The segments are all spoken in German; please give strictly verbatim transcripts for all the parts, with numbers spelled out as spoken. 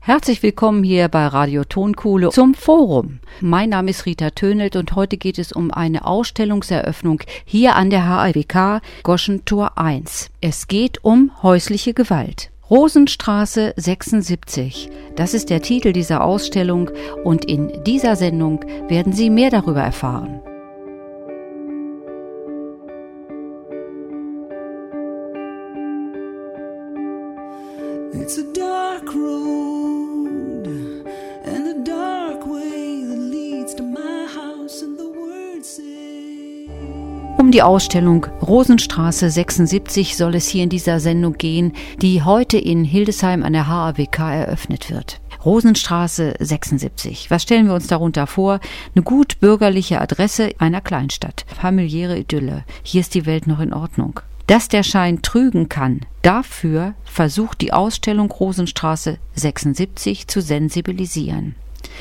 Herzlich willkommen hier bei Radio Tonkuhle zum Forum. Mein Name ist Rita Tönelt und heute geht es um eine Ausstellungseröffnung hier an der H A W K Goschentor eins. Es geht um häusliche Gewalt. Rosenstraße sechsundsiebzig, das ist der Titel dieser Ausstellung und in dieser Sendung werden Sie mehr darüber erfahren. It's a dark road and a dark way that leads to my house and the words say. Um die Ausstellung Rosenstraße sechsundsiebzig soll es hier in dieser Sendung gehen, die heute in Hildesheim an der H A W K eröffnet wird. Rosenstraße sechsundsiebzig. Was stellen wir uns darunter vor? Eine gut bürgerliche Adresse einer Kleinstadt. Familiäre Idylle. Hier ist die Welt noch in Ordnung. Dass der Schein trügen kann, dafür versucht die Ausstellung Rosenstraße sechsundsiebzig zu sensibilisieren.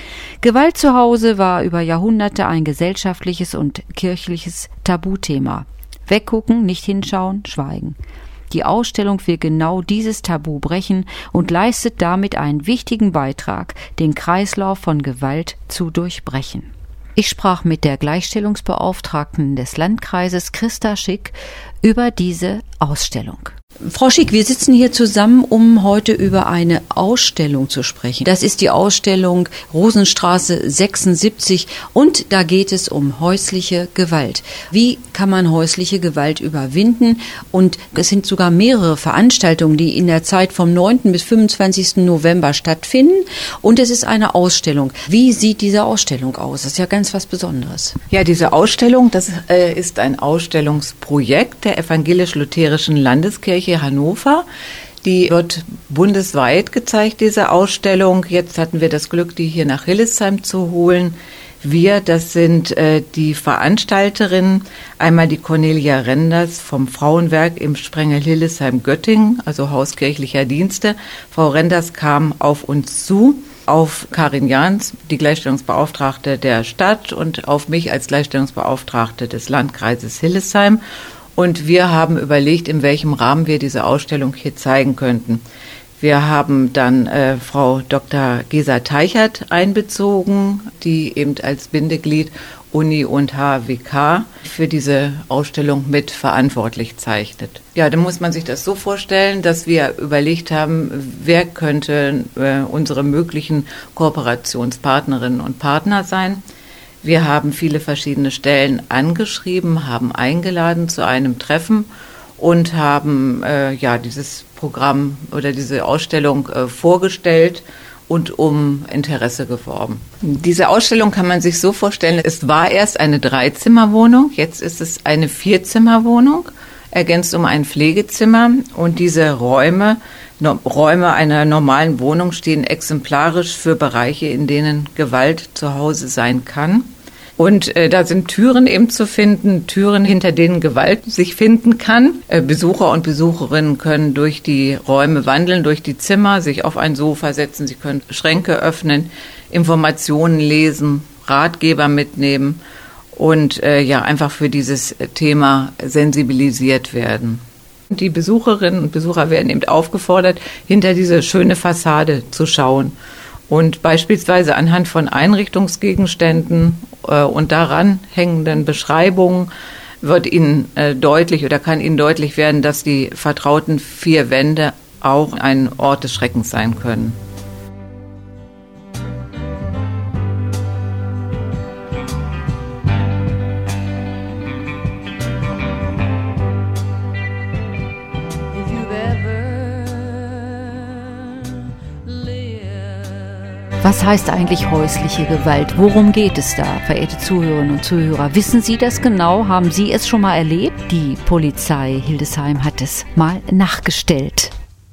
Gewalt zu Hause war über Jahrhunderte ein gesellschaftliches und kirchliches Tabuthema. Weggucken, nicht hinschauen, schweigen. Die Ausstellung will genau dieses Tabu brechen und leistet damit einen wichtigen Beitrag, den Kreislauf von Gewalt zu durchbrechen. Ich sprach mit der Gleichstellungsbeauftragten des Landkreises, Christa Schick, über diese Ausstellung. Frau Schick, wir sitzen hier zusammen, um heute über eine Ausstellung zu sprechen. Das ist die Ausstellung Rosenstraße sechsundsiebzig und da geht es um häusliche Gewalt. Wie kann man häusliche Gewalt überwinden? Und es sind sogar mehrere Veranstaltungen, die in der Zeit vom neunten bis fünfundzwanzigsten November stattfinden und es ist eine Ausstellung. Wie sieht diese Ausstellung aus? Das ist ja ganz was Besonderes. Ja, diese Ausstellung, das äh, ist ein Ausstellungsprojekt der Evangelisch-Lutherischen Landeskirche Hannover. Die wird bundesweit gezeigt, diese Ausstellung. Jetzt hatten wir das Glück, die hier nach Hildesheim zu holen. Wir, das sind äh, die Veranstalterinnen, einmal die Cornelia Renders vom Frauenwerk im Sprengel Hildesheim-Göttingen, also Haus kirchlicher Dienste. Frau Renders kam auf uns zu, auf Karin Jahns, die Gleichstellungsbeauftragte der Stadt, und auf mich als Gleichstellungsbeauftragte des Landkreises Hildesheim. Und wir haben überlegt, in welchem Rahmen wir diese Ausstellung hier zeigen könnten. Wir haben dann äh, Frau Doktor Gesa Teichert einbezogen, die eben als Bindeglied Uni und H A W K für diese Ausstellung mit verantwortlich zeichnet. Ja, dann muss man sich das so vorstellen, dass wir überlegt haben, wer könnte äh, unsere möglichen Kooperationspartnerinnen und Partner sein. Wir haben viele verschiedene Stellen angeschrieben, haben eingeladen zu einem Treffen und haben äh, ja dieses Programm oder diese Ausstellung äh, vorgestellt und um Interesse geworben. Diese Ausstellung kann man sich so vorstellen, es war erst eine Dreizimmerwohnung, jetzt ist es eine Vierzimmerwohnung, ergänzt um ein Pflegezimmer, und diese Räume, no, Räume einer normalen Wohnung stehen exemplarisch für Bereiche, in denen Gewalt zu Hause sein kann. Und äh, da sind Türen eben zu finden, Türen, hinter denen Gewalt sich finden kann. Äh, Besucher und Besucherinnen können durch die Räume wandeln, durch die Zimmer, sich auf ein Sofa setzen, sie können Schränke öffnen, Informationen lesen, Ratgeber mitnehmen und äh, ja einfach für dieses Thema sensibilisiert werden. Die Besucherinnen und Besucher werden eben aufgefordert, hinter diese schöne Fassade zu schauen und beispielsweise anhand von Einrichtungsgegenständen äh, und daran hängenden Beschreibungen wird Ihnen äh, deutlich oder kann Ihnen deutlich werden, dass die vertrauten vier Wände auch ein Ort des Schreckens sein können. Was heißt eigentlich häusliche Gewalt? Worum geht es da, verehrte Zuhörerinnen und Zuhörer? Wissen Sie das genau? Haben Sie es schon mal erlebt? Die Polizei Hildesheim hat es mal nachgestellt.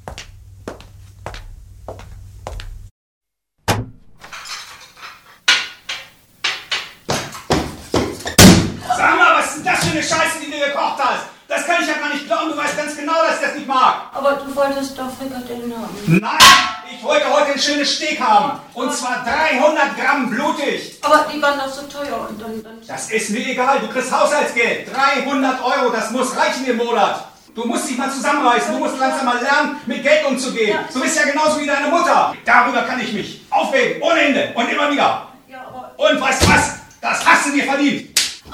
Sag mal, was ist denn das für eine Scheiße, die du gekocht hast? Das kann ich ja gar nicht glauben, du weißt ganz genau, dass ich das nicht mag. Aber du wolltest doch Frikadellen haben. Nein, ich wollte heute ein schönes Steak haben. Und zwar dreihundert Gramm blutig. Aber die waren doch so teuer und dann... dann Das ist mir egal, du kriegst Haushaltsgeld. dreihundert Euro, das muss reichen im Monat. Du musst dich mal zusammenreißen. Du musst langsam mal lernen, mit Geld umzugehen. Du bist ja genauso wie deine Mutter. Darüber kann ich mich aufregen. Ohne Ende. Und immer wieder. Und weißt du was? Das hast du dir verdient.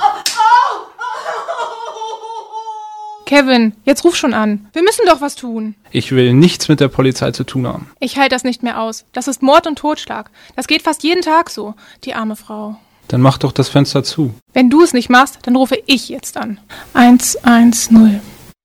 Kevin, jetzt ruf schon an. Wir müssen doch was tun. Ich will nichts mit der Polizei zu tun haben. Ich halte das nicht mehr aus. Das ist Mord und Totschlag. Das geht fast jeden Tag so. Die arme Frau. Dann mach doch das Fenster zu. Wenn du es nicht machst, dann rufe ich jetzt an. eins eins null.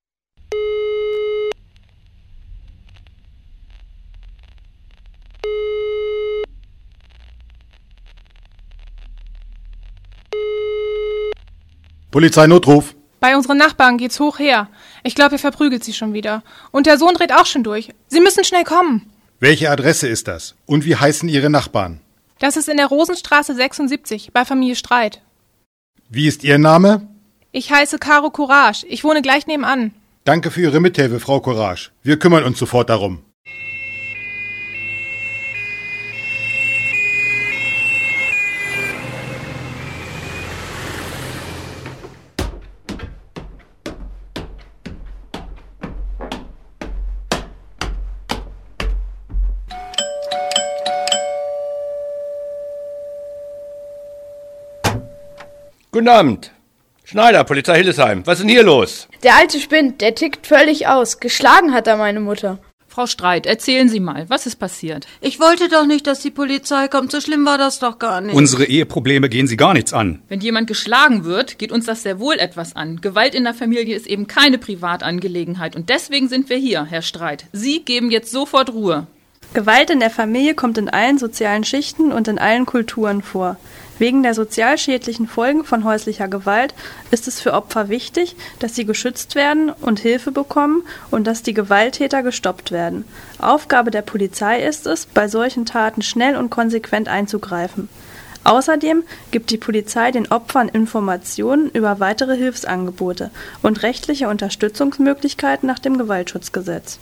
Polizeinotruf. Bei unseren Nachbarn geht's hoch her. Ich glaube, er verprügelt sie schon wieder. Und der Sohn dreht auch schon durch. Sie müssen schnell kommen. Welche Adresse ist das? Und wie heißen Ihre Nachbarn? Das ist in der Rosenstraße sechsundsiebzig, bei Familie Streit. Wie ist Ihr Name? Ich heiße Caro Courage. Ich wohne gleich nebenan. Danke für Ihre Mithilfe, Frau Courage. Wir kümmern uns sofort darum. Guten Abend. Schneider, Polizei Hildesheim. Was ist denn hier los? Der Alte spinnt, der tickt völlig aus. Geschlagen hat er meine Mutter. Frau Streit, erzählen Sie mal, was ist passiert? Ich wollte doch nicht, dass die Polizei kommt. So schlimm war das doch gar nicht. Unsere Eheprobleme gehen Sie gar nichts an. Wenn jemand geschlagen wird, geht uns das sehr wohl etwas an. Gewalt in der Familie ist eben keine Privatangelegenheit. Und deswegen sind wir hier, Herr Streit. Sie geben jetzt sofort Ruhe. Gewalt in der Familie kommt in allen sozialen Schichten und in allen Kulturen vor. Wegen der sozial schädlichen Folgen von häuslicher Gewalt ist es für Opfer wichtig, dass sie geschützt werden und Hilfe bekommen und dass die Gewalttäter gestoppt werden. Aufgabe der Polizei ist es, bei solchen Taten schnell und konsequent einzugreifen. Außerdem gibt die Polizei den Opfern Informationen über weitere Hilfsangebote und rechtliche Unterstützungsmöglichkeiten nach dem Gewaltschutzgesetz.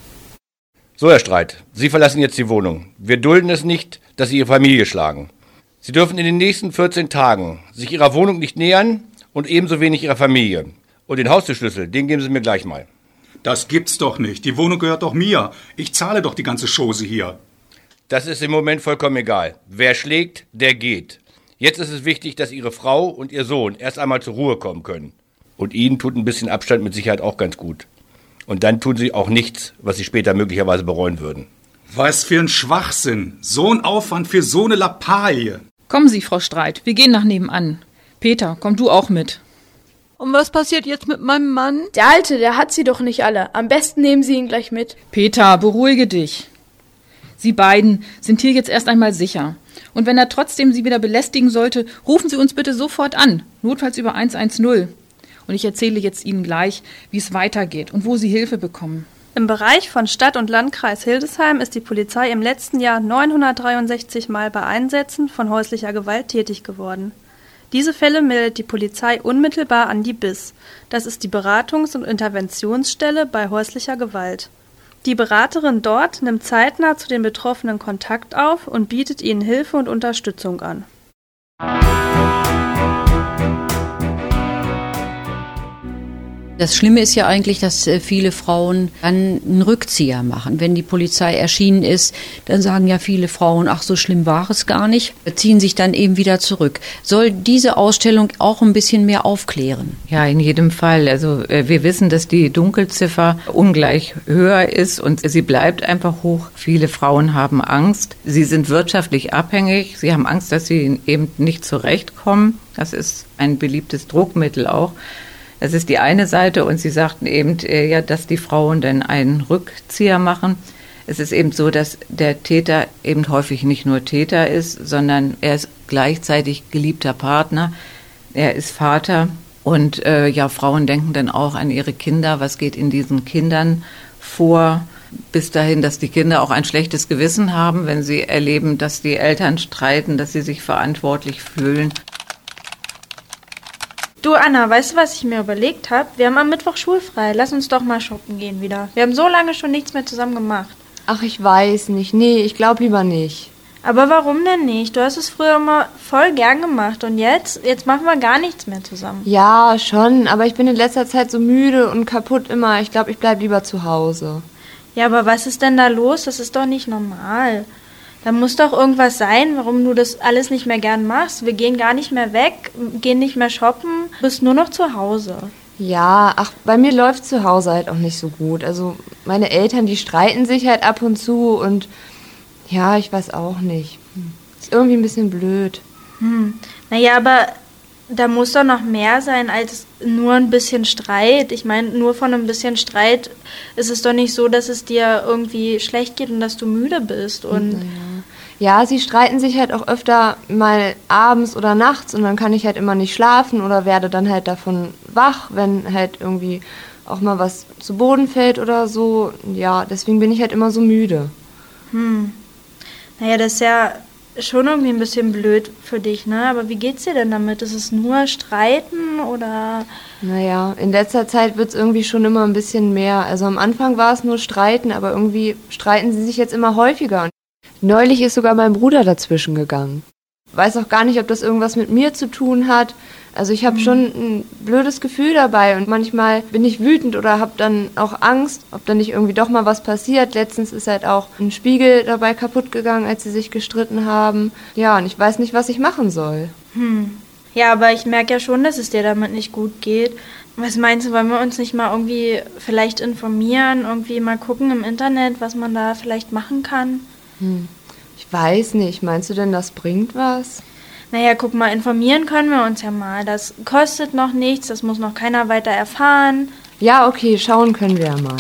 So, Herr Streit, Sie verlassen jetzt die Wohnung. Wir dulden es nicht, dass Sie Ihre Familie schlagen. Sie dürfen in den nächsten vierzehn Tagen sich Ihrer Wohnung nicht nähern und ebenso wenig Ihrer Familie. Und den Haustürschlüssel, den geben Sie mir gleich mal. Das gibt's doch nicht. Die Wohnung gehört doch mir. Ich zahle doch die ganze Chose hier. Das ist im Moment vollkommen egal. Wer schlägt, der geht. Jetzt ist es wichtig, dass Ihre Frau und Ihr Sohn erst einmal zur Ruhe kommen können. Und Ihnen tut ein bisschen Abstand mit Sicherheit auch ganz gut. Und dann tun Sie auch nichts, was Sie später möglicherweise bereuen würden. Was für ein Schwachsinn. So ein Aufwand für so eine Lappalie. Kommen Sie, Frau Streit, wir gehen nach nebenan. Peter, komm du auch mit. Und was passiert jetzt mit meinem Mann? Der Alte, der hat sie doch nicht alle. Am besten nehmen Sie ihn gleich mit. Peter, beruhige dich. Sie beiden sind hier jetzt erst einmal sicher. Und wenn er trotzdem Sie wieder belästigen sollte, rufen Sie uns bitte sofort an. Notfalls über eins eins null. Und ich erzähle jetzt Ihnen gleich, wie es weitergeht und wo Sie Hilfe bekommen. Im Bereich von Stadt- und Landkreis Hildesheim ist die Polizei im letzten Jahr neunhundertdreiundsechzig Mal bei Einsätzen von häuslicher Gewalt tätig geworden. Diese Fälle meldet die Polizei unmittelbar an die B I S. Das ist die Beratungs- und Interventionsstelle bei häuslicher Gewalt. Die Beraterin dort nimmt zeitnah zu den Betroffenen Kontakt auf und bietet ihnen Hilfe und Unterstützung an. Das Schlimme ist ja eigentlich, dass viele Frauen dann einen Rückzieher machen. Wenn die Polizei erschienen ist, dann sagen ja viele Frauen, ach, so schlimm war es gar nicht, ziehen sich dann eben wieder zurück. Soll diese Ausstellung auch ein bisschen mehr aufklären? Ja, in jedem Fall. Also wir wissen, dass die Dunkelziffer ungleich höher ist und sie bleibt einfach hoch. Viele Frauen haben Angst. Sie sind wirtschaftlich abhängig. Sie haben Angst, dass sie eben nicht zurechtkommen. Das ist ein beliebtes Druckmittel auch. Das ist die eine Seite und Sie sagten eben, äh, ja, dass die Frauen dann einen Rückzieher machen. Es ist eben so, dass der Täter eben häufig nicht nur Täter ist, sondern er ist gleichzeitig geliebter Partner, er ist Vater und äh, ja, Frauen denken dann auch an ihre Kinder, was geht in diesen Kindern vor, bis dahin, dass die Kinder auch ein schlechtes Gewissen haben, wenn sie erleben, dass die Eltern streiten, dass sie sich verantwortlich fühlen. Du Anna, weißt du, was ich mir überlegt habe? Wir haben am Mittwoch schulfrei. Lass uns doch mal shoppen gehen wieder. Wir haben so lange schon nichts mehr zusammen gemacht. Ach, ich weiß nicht. Nee, ich glaube lieber nicht. Aber warum denn nicht? Du hast es früher immer voll gern gemacht und jetzt? Jetzt machen wir gar nichts mehr zusammen. Ja, schon, aber ich bin in letzter Zeit so müde und kaputt immer. Ich glaube, ich bleib lieber zu Hause. Ja, aber was ist denn da los? Das ist doch nicht normal. Da muss doch irgendwas sein, warum du das alles nicht mehr gern machst. Wir gehen gar nicht mehr weg, gehen nicht mehr shoppen, bist nur noch zu Hause. Ja, ach, bei mir läuft zu Hause halt auch nicht so gut. Also meine Eltern, die streiten sich halt ab und zu und ja, ich weiß auch nicht. Ist irgendwie ein bisschen blöd. Hm. Naja, aber da muss doch noch mehr sein als nur ein bisschen Streit. Ich meine, nur von ein bisschen Streit ist es doch nicht so, dass es dir irgendwie schlecht geht und dass du müde bist. Und naja. Ja, sie streiten sich halt auch öfter mal abends oder nachts und dann kann ich halt immer nicht schlafen oder werde dann halt davon wach, wenn halt irgendwie auch mal was zu Boden fällt oder so. Ja, deswegen bin ich halt immer so müde. Hm. Naja, das ist ja schon irgendwie ein bisschen blöd für dich, ne? Aber wie geht's dir denn damit? Ist es nur Streiten oder? Naja, in letzter Zeit wird's irgendwie schon immer ein bisschen mehr. Also am Anfang war es nur Streiten, aber irgendwie streiten sie sich jetzt immer häufiger. Neulich ist sogar mein Bruder dazwischen gegangen. Weiß auch gar nicht, ob das irgendwas mit mir zu tun hat. Also ich habe mhm. schon ein blödes Gefühl dabei und manchmal bin ich wütend oder habe dann auch Angst, ob dann nicht irgendwie doch mal was passiert. Letztens ist halt auch ein Spiegel dabei kaputt gegangen, als sie sich gestritten haben. Ja, und ich weiß nicht, was ich machen soll. Hm. Ja, aber ich merke ja schon, dass es dir damit nicht gut geht. Was meinst du, wollen wir uns nicht mal irgendwie vielleicht informieren, irgendwie mal gucken im Internet, was man da vielleicht machen kann? Hm. Ich weiß nicht. Meinst du denn, das bringt was? Naja, guck mal, informieren können wir uns ja mal. Das kostet noch nichts, das muss noch keiner weiter erfahren. Ja, okay, schauen können wir ja mal.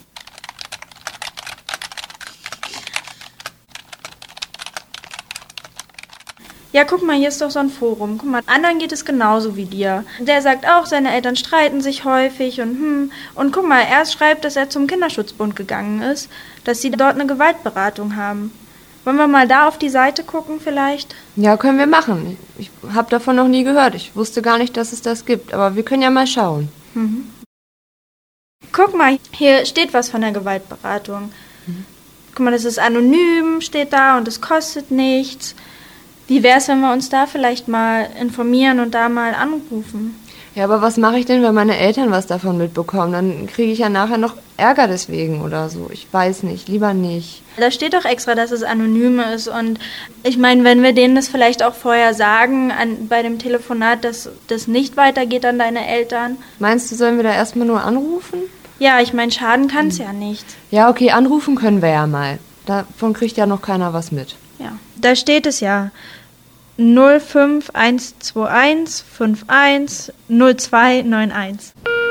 Ja, guck mal, hier ist doch so ein Forum. Guck mal, anderen geht es genauso wie dir. Der sagt auch, seine Eltern streiten sich häufig und hm. Und guck mal, er schreibt, dass er zum Kinderschutzbund gegangen ist, dass sie dort eine Gewaltberatung haben. Wollen wir mal da auf die Seite gucken vielleicht? Ja, können wir machen. Ich habe davon noch nie gehört. Ich wusste gar nicht, dass es das gibt. Aber wir können ja mal schauen. Mhm. Guck mal, hier steht was von der Gewaltberatung. Mhm. Guck mal, das ist anonym, steht da und es kostet nichts. Wie wäre es, wenn wir uns da vielleicht mal informieren und da mal anrufen? Ja, aber was mache ich denn, wenn meine Eltern was davon mitbekommen? Dann kriege ich ja nachher noch Ärger deswegen oder so. Ich weiß nicht, lieber nicht. Da steht doch extra, dass es anonym ist. Und ich meine, wenn wir denen das vielleicht auch vorher sagen, an, bei dem Telefonat, dass das nicht weitergeht an deine Eltern. Meinst du, sollen wir da erstmal nur anrufen? Ja, ich meine, schaden kann es hm. ja nicht. Ja, okay, anrufen können wir ja mal. Davon kriegt ja noch keiner was mit. Ja, da steht es ja. null fünf eins zwei eins fünf eins null zwei neun eins.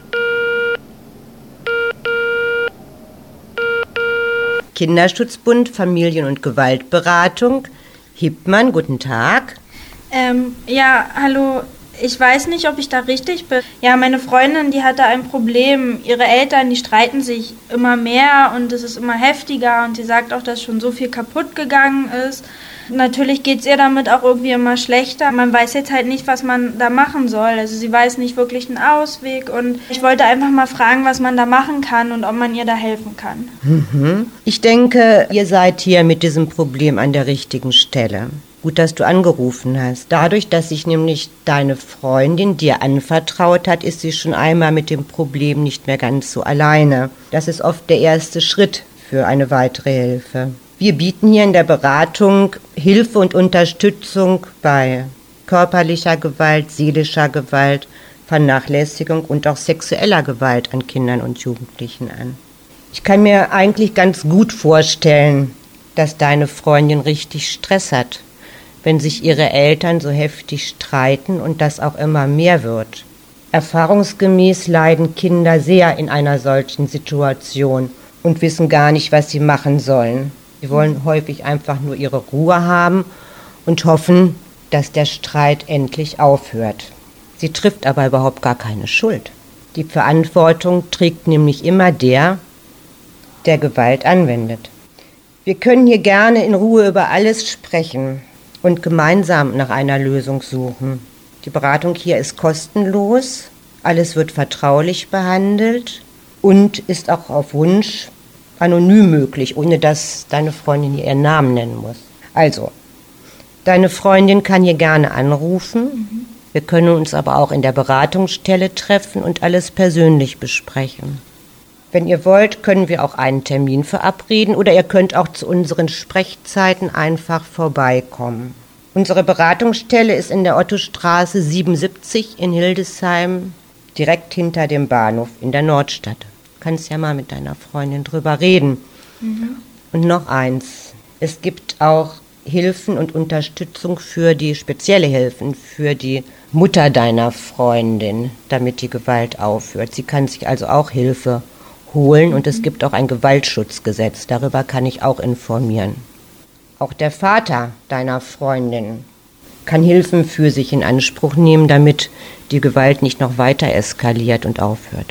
Kinderschutzbund, Familien- und Gewaltberatung. Hippmann, guten Tag. Ähm, ja, hallo. Ich weiß nicht, ob ich da richtig bin. Ja, meine Freundin, die hatte ein Problem. Ihre Eltern, die streiten sich immer mehr und es ist immer heftiger und sie sagt auch, dass schon so viel kaputt gegangen ist. Natürlich geht es ihr damit auch irgendwie immer schlechter. Man weiß jetzt halt nicht, was man da machen soll. Also sie weiß nicht wirklich einen Ausweg und ich wollte einfach mal fragen, was man da machen kann und ob man ihr da helfen kann. Mhm. Ich denke, ihr seid hier mit diesem Problem an der richtigen Stelle. Gut, dass du angerufen hast. Dadurch, dass sich nämlich deine Freundin dir anvertraut hat, ist sie schon einmal mit dem Problem nicht mehr ganz so alleine. Das ist oft der erste Schritt für eine weitere Hilfe. Wir bieten hier in der Beratung Hilfe und Unterstützung bei körperlicher Gewalt, seelischer Gewalt, Vernachlässigung und auch sexueller Gewalt an Kindern und Jugendlichen an. Ich kann mir eigentlich ganz gut vorstellen, dass deine Freundin richtig Stress hat, wenn sich ihre Eltern so heftig streiten und das auch immer mehr wird. Erfahrungsgemäß leiden Kinder sehr in einer solchen Situation und wissen gar nicht, was sie machen sollen. Sie wollen häufig einfach nur ihre Ruhe haben und hoffen, dass der Streit endlich aufhört. Sie trifft aber überhaupt gar keine Schuld. Die Verantwortung trägt nämlich immer der, der Gewalt anwendet. Wir können hier gerne in Ruhe über alles sprechen und gemeinsam nach einer Lösung suchen. Die Beratung hier ist kostenlos, alles wird vertraulich behandelt und ist auch auf Wunsch anonym möglich, ohne dass deine Freundin ihren Namen nennen muss. Also, Deine Freundin kann hier gerne anrufen. Mhm. Wir können uns aber auch in der Beratungsstelle treffen und alles persönlich besprechen. Wenn ihr wollt, können wir auch einen Termin verabreden oder ihr könnt auch zu unseren Sprechzeiten einfach vorbeikommen. Unsere Beratungsstelle ist in der Ottostraße siebenundsiebzig in Hildesheim, direkt hinter dem Bahnhof in der Nordstadt. Du kannst ja mal mit deiner Freundin drüber reden. Mhm. Und noch eins, es gibt auch Hilfen und Unterstützung für die, spezielle Hilfen für die Mutter deiner Freundin, damit die Gewalt aufhört. Sie kann sich also auch Hilfe holen und es gibt auch ein Gewaltschutzgesetz, darüber kann ich auch informieren. Auch der Vater deiner Freundin kann Hilfen für sich in Anspruch nehmen, damit die Gewalt nicht noch weiter eskaliert und aufhört.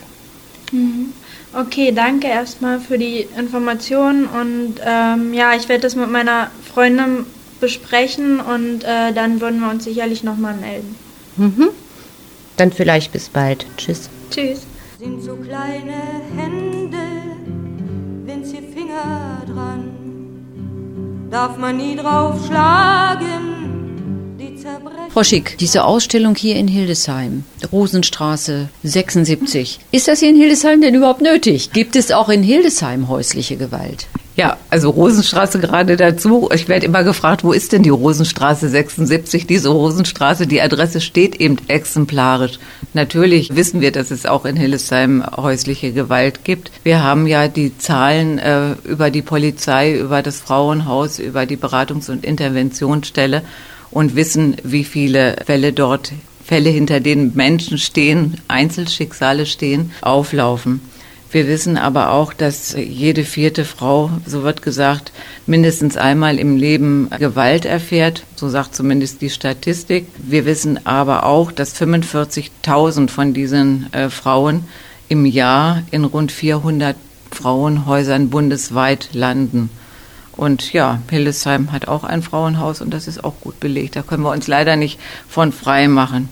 Okay, danke erstmal für die Informationen und ähm, ja, ich werde das mit meiner Freundin besprechen und äh, dann würden wir uns sicherlich nochmal melden. Mhm. Dann vielleicht bis bald. Tschüss. Tschüss. Sind so kleine Hände, winzige Finger dran, darf man nie drauf schlagen, die zerbrechen. Frau Schick, diese Ausstellung hier in Hildesheim, Rosenstraße sechsundsiebzig, ist das hier in Hildesheim denn überhaupt nötig? Gibt es auch in Hildesheim häusliche Gewalt? Ja, also Rosenstraße gerade dazu. Ich werde immer gefragt, wo ist denn die Rosenstraße sechsundsiebzig? Diese Rosenstraße, die Adresse steht eben exemplarisch. Natürlich wissen wir, dass es auch in Hildesheim häusliche Gewalt gibt. Wir haben ja die Zahlen äh, über die Polizei, über das Frauenhaus, über die Beratungs- und Interventionsstelle und wissen, wie viele Fälle dort, Fälle hinter denen Menschen stehen, Einzelschicksale stehen, auflaufen. Wir wissen aber auch, dass jede vierte Frau, so wird gesagt, mindestens einmal im Leben Gewalt erfährt. So sagt zumindest die Statistik. Wir wissen aber auch, dass fünfundvierzigtausend von diesen äh, Frauen im Jahr in rund vierhundert Frauenhäusern bundesweit landen. Und ja, Hildesheim hat auch ein Frauenhaus und das ist auch gut belegt. Da können wir uns leider nicht von frei machen.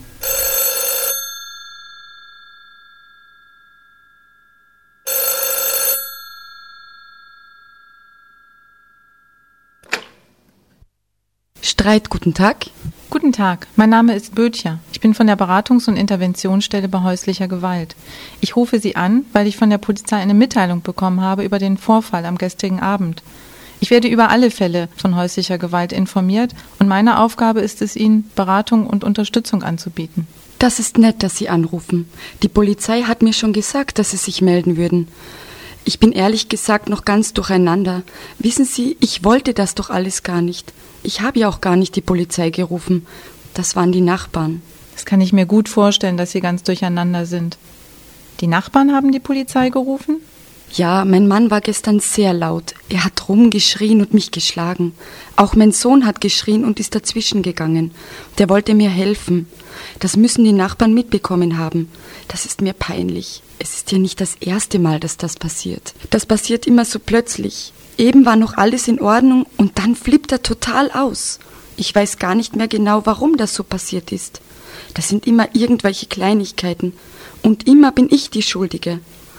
Streit, guten Tag. Guten Tag, mein Name ist Böttcher. Ich bin von der Beratungs- und Interventionsstelle bei häuslicher Gewalt. Ich rufe Sie an, weil ich von der Polizei eine Mitteilung bekommen habe über den Vorfall am gestrigen Abend. Ich werde über alle Fälle von häuslicher Gewalt informiert und meine Aufgabe ist es, Ihnen Beratung und Unterstützung anzubieten. Das ist nett, dass Sie anrufen. Die Polizei hat mir schon gesagt, dass Sie sich melden würden. Ich bin ehrlich gesagt noch ganz durcheinander. Wissen Sie, ich wollte das doch alles gar nicht. Ich habe ja auch gar nicht die Polizei gerufen. Das waren die Nachbarn. Das kann ich mir gut vorstellen, dass Sie ganz durcheinander sind. Die Nachbarn haben die Polizei gerufen? Ja, mein Mann war gestern sehr laut. Er hat rumgeschrien und mich geschlagen. Auch mein Sohn hat geschrien und ist dazwischen gegangen. Der wollte mir helfen. Das müssen die Nachbarn mitbekommen haben. Das ist mir peinlich. Es ist ja nicht das erste Mal, dass das passiert. Das passiert immer so plötzlich. Eben war noch alles in Ordnung und dann flippt er total aus. Ich weiß gar nicht mehr genau, warum das so passiert ist. Das sind immer irgendwelche Kleinigkeiten. Und immer bin ich die Schuldige.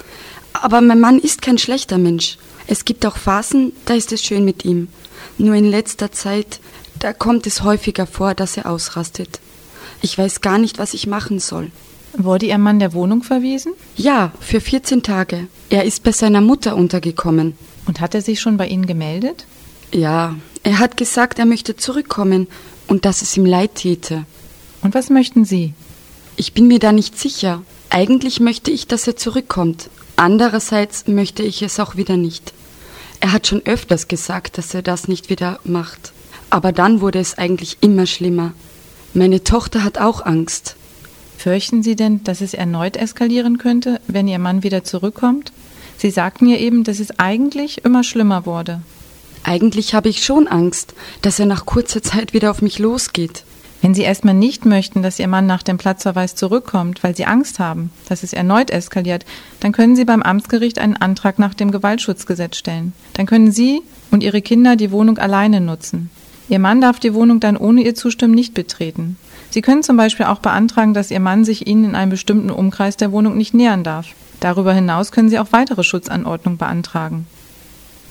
Aber mein Mann ist kein schlechter Mensch. Es gibt auch Phasen, da ist es schön mit ihm. Nur in letzter Zeit, da kommt es häufiger vor, dass er ausrastet. Ich weiß gar nicht, was ich machen soll. Wurde Ihr Mann der Wohnung verwiesen? Ja, für vierzehn Tage. Er ist bei seiner Mutter untergekommen. Und hat er sich schon bei Ihnen gemeldet? Ja, er hat gesagt, er möchte zurückkommen und dass es ihm leid täte. Und was möchten Sie? Ich bin mir da nicht sicher. Eigentlich möchte ich, dass er zurückkommt. Andererseits möchte ich es auch wieder nicht. Er hat schon öfters gesagt, dass er das nicht wieder macht. Aber dann wurde es eigentlich immer schlimmer. Meine Tochter hat auch Angst. Fürchten Sie denn, dass es erneut eskalieren könnte, wenn Ihr Mann wieder zurückkommt? Sie sagten mir eben, dass es eigentlich immer schlimmer wurde. Eigentlich habe ich schon Angst, dass er nach kurzer Zeit wieder auf mich losgeht. Wenn Sie erstmal nicht möchten, dass Ihr Mann nach dem Platzverweis zurückkommt, weil Sie Angst haben, dass es erneut eskaliert, dann können Sie beim Amtsgericht einen Antrag nach dem Gewaltschutzgesetz stellen. Dann können Sie und Ihre Kinder die Wohnung alleine nutzen. Ihr Mann darf die Wohnung dann ohne Ihr Zustimmen nicht betreten. Sie können zum Beispiel auch beantragen, dass Ihr Mann sich Ihnen in einem bestimmten Umkreis der Wohnung nicht nähern darf. Darüber hinaus können Sie auch weitere Schutzanordnungen beantragen.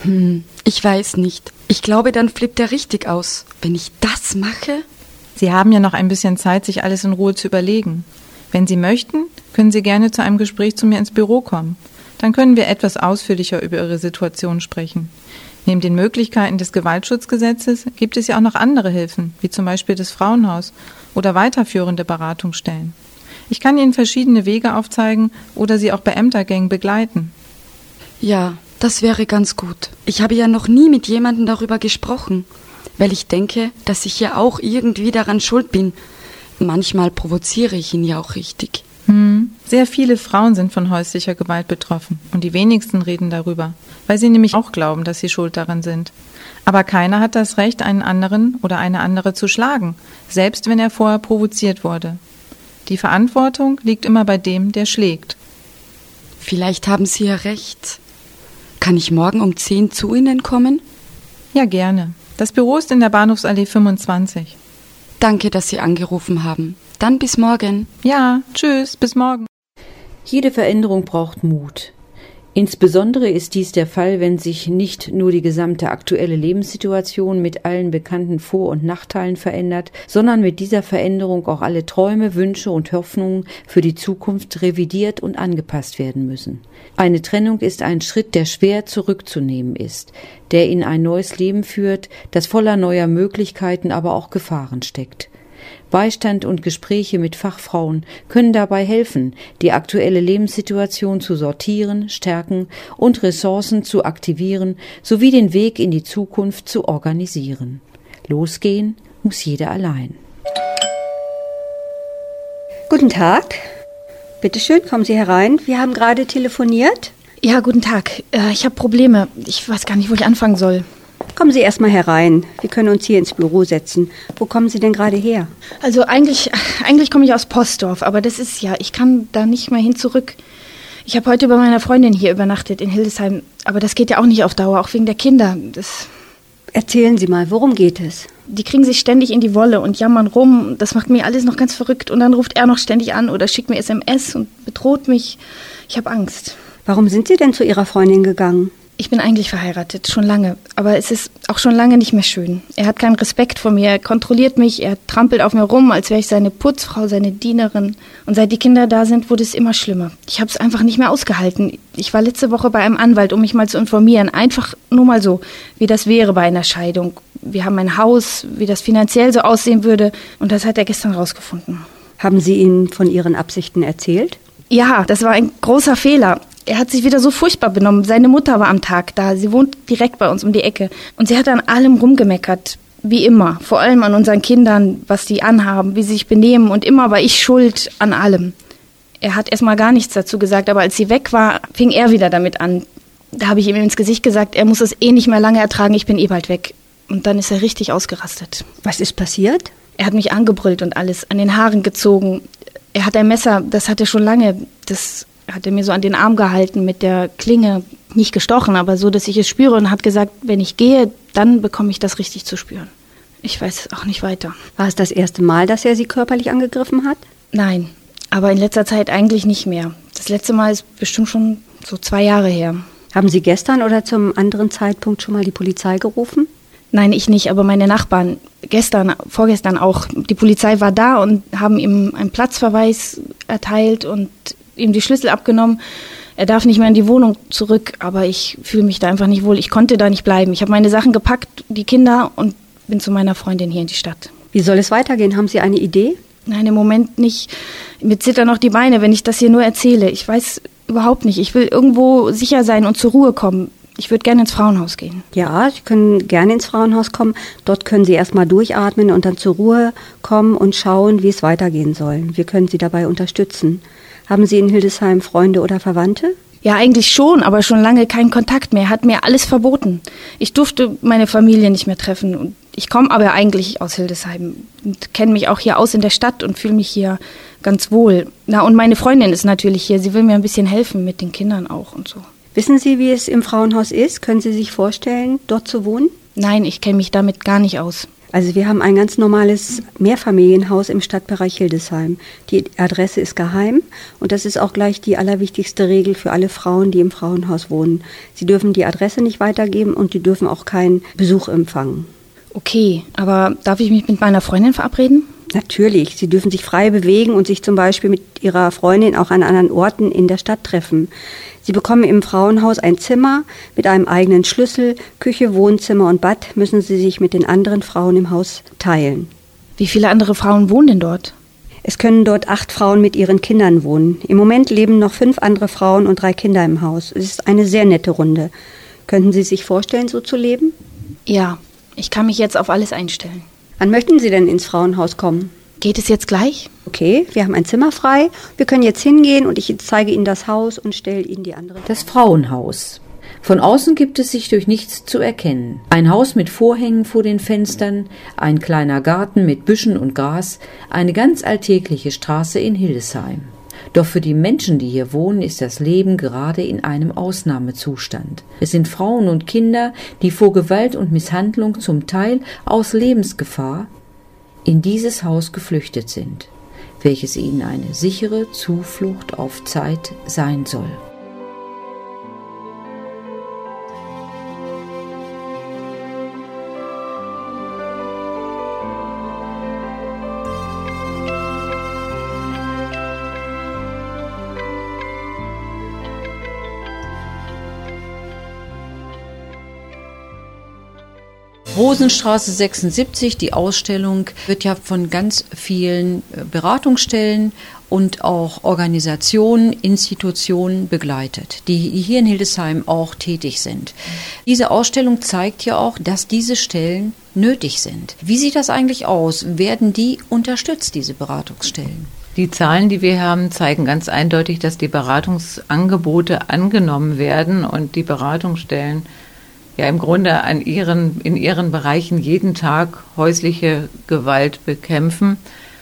Hm, ich weiß nicht. Ich glaube, dann flippt er richtig aus. Wenn ich das mache? Sie haben ja noch ein bisschen Zeit, sich alles in Ruhe zu überlegen. Wenn Sie möchten, können Sie gerne zu einem Gespräch zu mir ins Büro kommen. Dann können wir etwas ausführlicher über Ihre Situation sprechen. Neben den Möglichkeiten des Gewaltschutzgesetzes gibt es ja auch noch andere Hilfen, wie zum Beispiel das Frauenhaus oder weiterführende Beratungsstellen. Ich kann Ihnen verschiedene Wege aufzeigen oder Sie auch bei Ämtergängen begleiten. Ja, das wäre ganz gut. Ich habe ja noch nie mit jemandem darüber gesprochen, weil ich denke, dass ich ja auch irgendwie daran schuld bin. Manchmal provoziere ich ihn ja auch richtig. Hm. Sehr viele Frauen sind von häuslicher Gewalt betroffen und die wenigsten reden darüber, weil sie nämlich auch glauben, dass sie schuld daran sind. Aber keiner hat das Recht, einen anderen oder eine andere zu schlagen, selbst wenn er vorher provoziert wurde. Die Verantwortung liegt immer bei dem, der schlägt. Vielleicht haben Sie ja recht. Kann ich morgen um zehn zu Ihnen kommen? Ja, gerne. Das Büro ist in der Bahnhofsallee fünfundzwanzig. Danke, dass Sie angerufen haben. Dann bis morgen. Ja, tschüss, bis morgen. Jede Veränderung braucht Mut. Insbesondere ist dies der Fall, wenn sich nicht nur die gesamte aktuelle Lebenssituation mit allen bekannten Vor- und Nachteilen verändert, sondern mit dieser Veränderung auch alle Träume, Wünsche und Hoffnungen für die Zukunft revidiert und angepasst werden müssen. Eine Trennung ist ein Schritt, der schwer zurückzunehmen ist, der in ein neues Leben führt, das voller neuer Möglichkeiten, aber auch Gefahren steckt. Beistand und Gespräche mit Fachfrauen können dabei helfen, die aktuelle Lebenssituation zu sortieren, stärken und Ressourcen zu aktivieren, sowie den Weg in die Zukunft zu organisieren. Losgehen muss jeder allein. Guten Tag. Bitte schön, kommen Sie herein. Wir haben gerade telefoniert. Ja, guten Tag. Ich habe Probleme. Ich weiß gar nicht, wo ich anfangen soll. Kommen Sie erst mal herein. Wir können uns hier ins Büro setzen. Wo kommen Sie denn gerade her? Also eigentlich, eigentlich komme ich aus Postdorf, aber das ist ja, ich kann da nicht mehr hin zurück. Ich habe heute bei meiner Freundin hier übernachtet in Hildesheim, aber das geht ja auch nicht auf Dauer, auch wegen der Kinder. Das Erzählen Sie mal, worum geht es? Die kriegen sich ständig in die Wolle und jammern rum. Das macht mir alles noch ganz verrückt. Und dann ruft er noch ständig an oder schickt mir S M S und bedroht mich. Ich habe Angst. Warum sind Sie denn zu Ihrer Freundin gegangen? Ich bin eigentlich verheiratet, schon lange. Aber es ist auch schon lange nicht mehr schön. Er hat keinen Respekt vor mir, er kontrolliert mich, er trampelt auf mir rum, als wäre ich seine Putzfrau, seine Dienerin. Und seit die Kinder da sind, wurde es immer schlimmer. Ich habe es einfach nicht mehr ausgehalten. Ich war letzte Woche bei einem Anwalt, um mich mal zu informieren. Einfach nur mal so, wie das wäre bei einer Scheidung. Wir haben ein Haus, wie das finanziell so aussehen würde. Und das hat er gestern rausgefunden. Haben Sie ihm von Ihren Absichten erzählt? Ja, das war ein großer Fehler. Er hat sich wieder so furchtbar benommen. Seine Mutter war am Tag da. Sie wohnt direkt bei uns um die Ecke. Und sie hat an allem rumgemeckert. Wie immer. Vor allem an unseren Kindern, was die anhaben, wie sie sich benehmen. Und immer war ich schuld an allem. Er hat erstmal gar nichts dazu gesagt. Aber als sie weg war, fing er wieder damit an. Da habe ich ihm ins Gesicht gesagt, er muss es eh nicht mehr lange ertragen. Ich bin eh bald weg. Und dann ist er richtig ausgerastet. Was ist passiert? Er hat mich angebrüllt und alles, an den Haaren gezogen. Er hat ein Messer, das hat er schon lange, das hat er mir so an den Arm gehalten mit der Klinge, nicht gestochen, aber so, dass ich es spüre und hat gesagt, wenn ich gehe, dann bekomme ich das richtig zu spüren. Ich weiß auch nicht weiter. War es das erste Mal, dass er Sie körperlich angegriffen hat? Nein, aber in letzter Zeit eigentlich nicht mehr. Das letzte Mal ist bestimmt schon so zwei Jahre her. Haben Sie gestern oder zum anderen Zeitpunkt schon mal die Polizei gerufen? Nein, ich nicht, aber meine Nachbarn, gestern, vorgestern auch. Die Polizei war da und haben ihm einen Platzverweis erteilt und ihm die Schlüssel abgenommen. Er darf nicht mehr in die Wohnung zurück, aber ich fühle mich da einfach nicht wohl. Ich konnte da nicht bleiben. Ich habe meine Sachen gepackt, die Kinder, und bin zu meiner Freundin hier in die Stadt. Wie soll es weitergehen? Haben Sie eine Idee? Nein, im Moment nicht. Mir zittern noch die Beine, wenn ich das hier nur erzähle. Ich weiß überhaupt nicht. Ich will irgendwo sicher sein und zur Ruhe kommen. Ich würde gerne ins Frauenhaus gehen. Ja, Sie können gerne ins Frauenhaus kommen. Dort können Sie erstmal durchatmen und dann zur Ruhe kommen und schauen, wie es weitergehen soll. Wir können Sie dabei unterstützen. Haben Sie in Hildesheim Freunde oder Verwandte? Ja, eigentlich schon, aber schon lange keinen Kontakt mehr. Er hat mir alles verboten. Ich durfte meine Familie nicht mehr treffen. Und ich komme aber eigentlich aus Hildesheim und kenne mich auch hier aus in der Stadt und fühle mich hier ganz wohl. Na, und meine Freundin ist natürlich hier. Sie will mir ein bisschen helfen mit den Kindern auch und so. Wissen Sie, wie es im Frauenhaus ist? Können Sie sich vorstellen, dort zu wohnen? Nein, ich kenne mich damit gar nicht aus. Also wir haben ein ganz normales Mehrfamilienhaus im Stadtbereich Hildesheim. Die Adresse ist geheim und das ist auch gleich die allerwichtigste Regel für alle Frauen, die im Frauenhaus wohnen. Sie dürfen die Adresse nicht weitergeben und die dürfen auch keinen Besuch empfangen. Okay, aber darf ich mich mit meiner Freundin verabreden? Natürlich, Sie dürfen sich frei bewegen und sich zum Beispiel mit Ihrer Freundin auch an anderen Orten in der Stadt treffen. Sie bekommen im Frauenhaus ein Zimmer mit einem eigenen Schlüssel. Küche, Wohnzimmer und Bad müssen Sie sich mit den anderen Frauen im Haus teilen. Wie viele andere Frauen wohnen denn dort? Es können dort acht Frauen mit ihren Kindern wohnen. Im Moment leben noch fünf andere Frauen und drei Kinder im Haus. Es ist eine sehr nette Runde. Könnten Sie sich vorstellen, so zu leben? Ja, ich kann mich jetzt auf alles einstellen. Wann möchten Sie denn ins Frauenhaus kommen? Geht es jetzt gleich? Okay, wir haben ein Zimmer frei. Wir können jetzt hingehen und ich zeige Ihnen das Haus und stelle Ihnen die anderen. Das Frauenhaus. Von außen gibt es sich durch nichts zu erkennen. Ein Haus mit Vorhängen vor den Fenstern, ein kleiner Garten mit Büschen und Gras, eine ganz alltägliche Straße in Hildesheim. Doch für die Menschen, die hier wohnen, ist das Leben gerade in einem Ausnahmezustand. Es sind Frauen und Kinder, die vor Gewalt und Misshandlung zum Teil aus Lebensgefahr in dieses Haus geflüchtet sind, welches ihnen eine sichere Zuflucht auf Zeit sein soll. Rosenstraße sechsundsiebzig, die Ausstellung wird ja von ganz vielen Beratungsstellen und auch Organisationen, Institutionen begleitet, die hier in Hildesheim auch tätig sind. Diese Ausstellung zeigt ja auch, dass diese Stellen nötig sind. Wie sieht das eigentlich aus? Werden die unterstützt, diese Beratungsstellen? Die Zahlen, die wir haben, zeigen ganz eindeutig, dass die Beratungsangebote angenommen werden und die Beratungsstellen ja im Grunde an ihren, in ihren Bereichen jeden Tag häusliche Gewalt bekämpfen.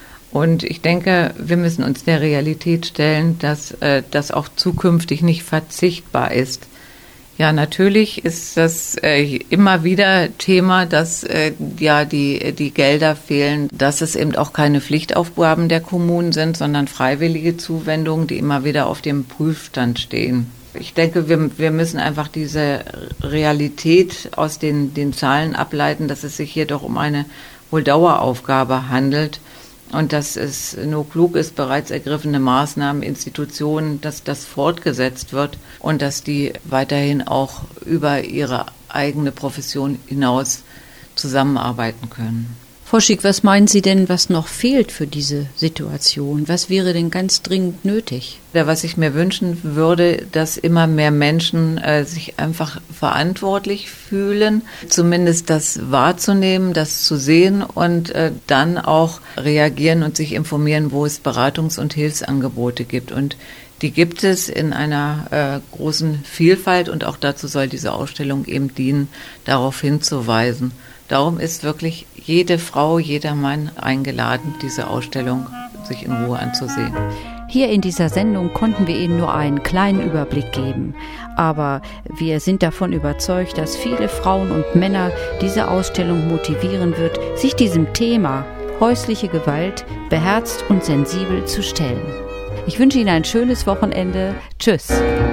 Und ich denke, wir müssen uns der Realität stellen, dass äh, das auch zukünftig nicht verzichtbar ist. Ja, natürlich ist das äh, immer wieder Thema, dass äh, ja die, die Gelder fehlen, dass es eben auch keine Pflichtaufgaben der Kommunen sind, sondern freiwillige Zuwendungen, die immer wieder auf dem Prüfstand stehen. Ich denke, wir, wir müssen einfach diese Realität aus den, den Zahlen ableiten, dass es sich hier doch um eine wohl Daueraufgabe handelt und dass es nur klug ist, bereits ergriffene Maßnahmen, Institutionen, dass das fortgesetzt wird und dass die weiterhin auch über ihre eigene Profession hinaus zusammenarbeiten können. Frau Schick, was meinen Sie denn, was noch fehlt für diese Situation? Was wäre denn ganz dringend nötig? Ja, was ich mir wünschen würde, dass immer mehr Menschen äh, sich einfach verantwortlich fühlen, zumindest das wahrzunehmen, das zu sehen und äh, dann auch reagieren und sich informieren, wo es Beratungs- und Hilfsangebote gibt. Und die gibt es in einer äh, großen Vielfalt und auch dazu soll diese Ausstellung eben dienen, darauf hinzuweisen. Darum ist wirklich jede Frau, jeder Mann eingeladen, diese Ausstellung sich in Ruhe anzusehen. Hier in dieser Sendung konnten wir Ihnen nur einen kleinen Überblick geben. Aber wir sind davon überzeugt, dass viele Frauen und Männer diese Ausstellung motivieren wird, sich diesem Thema häusliche Gewalt beherzt und sensibel zu stellen. Ich wünsche Ihnen ein schönes Wochenende. Tschüss.